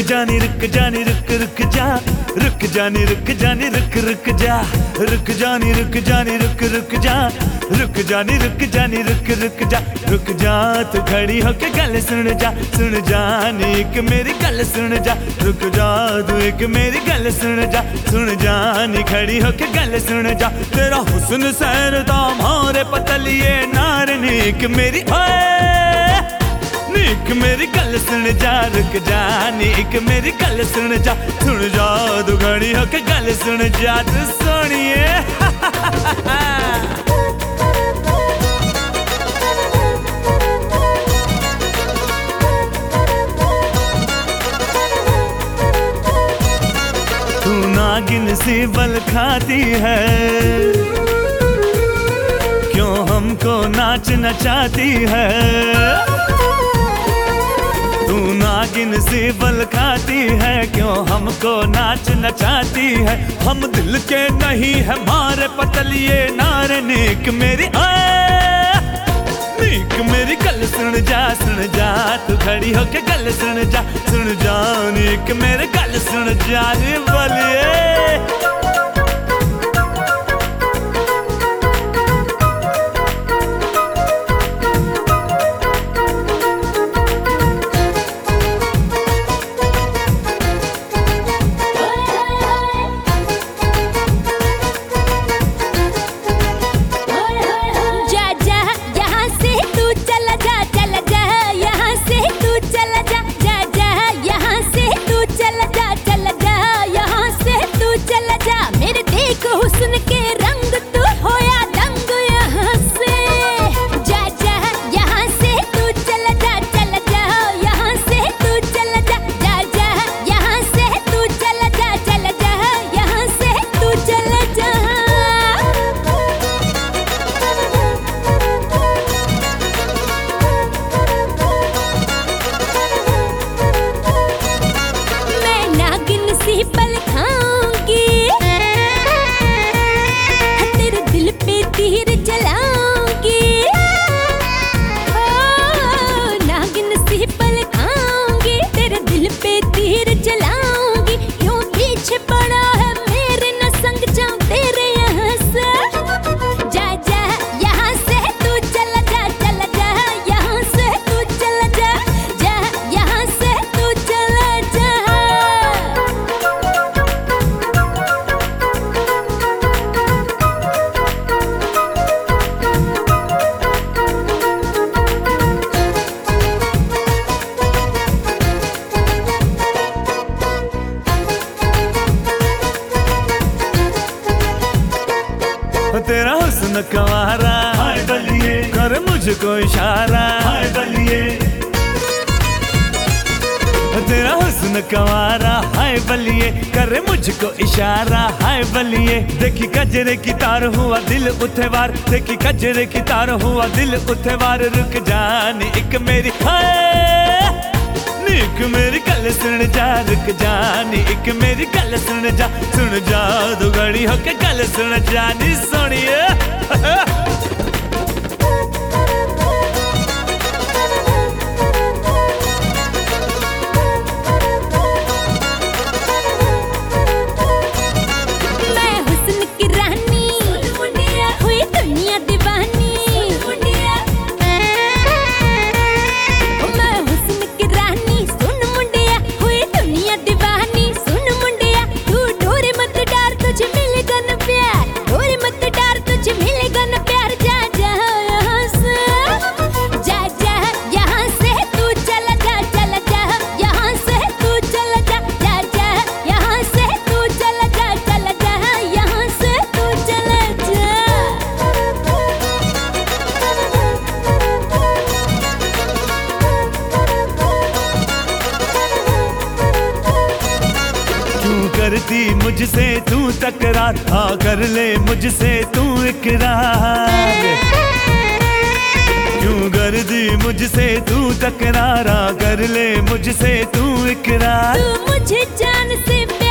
जानी रुक जानी रुक रुक जा, रुक जानी रुक जानी रुक रुक जा, रुक जानी रुक जानी रुक रुक जा, रुक जानी रुक जानी रुक रुक जा, रुक जा तू खड़ी होके गल सुन जानी एक मेरी गल सुन जा, रुक जा तू एक मेरी गल सुन जानी खड़ी होके गल सुन जा। तेरा हुस्न सैर दा मारे पतलिए नारनीक मेरी नीक मेरी गल सुन जा, रुक जा नीक मेरी गल सुन जा तू खड़ी होके गल सुन जा तू सोनिए। तू नागिन सी बल खाती है, क्यों हमको नाच नचाती है। तू नागिन सी बल खाती है, क्यों हमको नाच नचाती है। हम दिल के नहीं है मारे पतलिए नार नीक मेरी नीक मेरी गल सुन जा तू खड़ी होके गल सुन जा नीक मेरी गल सुन जा रे बोलिए। तेरा हुस्न कंवारा हाय बलिए कर मुझको इशारा हाय बलिए। तेरा हुस्न कंवारा हाय बलिए कर मुझको इशारा हाय बलिए। देखी कजरे की तार हुआ दिल उठे वार, देखी कजरे की तार हुआ दिल उठे वार। रुक जानी एक मेरी नीक मेरी गल सुन जा, रुक जानी एक मेरी गल सुन जा दो घड़ी होके गल सुन जानी सोनिए। करती मुझसे तू तकरार, हाँ कर ले मुझसे तू इकरार। क्यों करती मुझसे तू तकरार, हाँ कर ले मुझसे तू इकरार। तू मुझे जान से